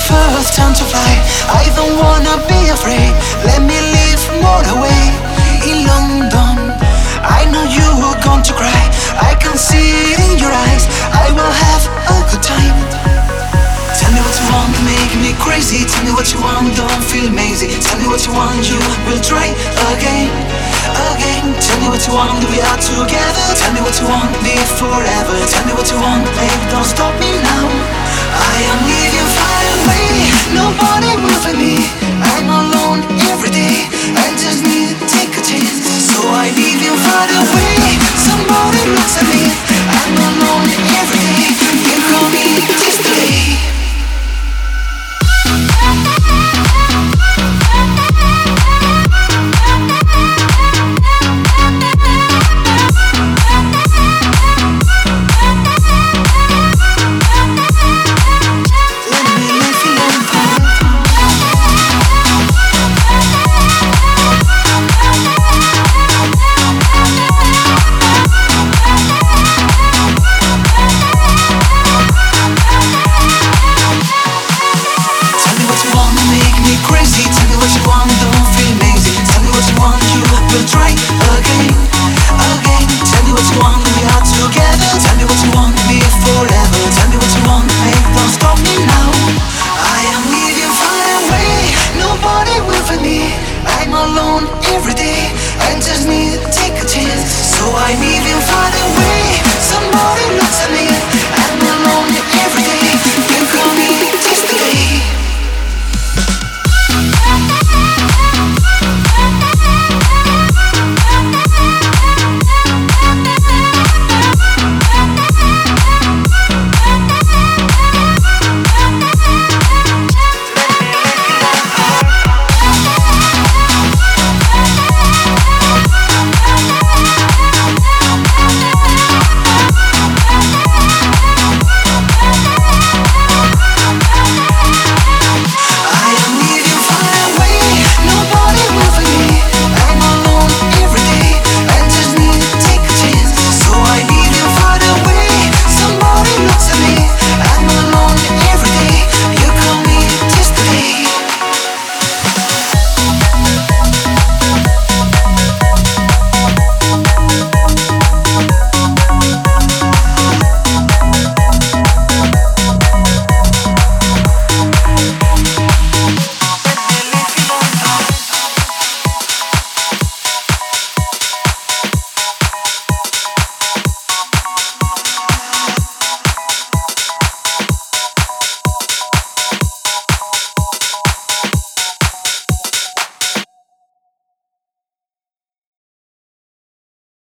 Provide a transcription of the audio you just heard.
first time to fly. I don't wanna be afraid. Let me live more away. In London, I know you are going to cry. I can see it in your eyes. I will have a good time. Tell me what you want, make me crazy. Tell me what you want, don't feel amazing. Tell me what you want, you will try again, again. Tell me what you want, we are together. Tell me what you want, live forever. Tell me what you want, babe, don't stop me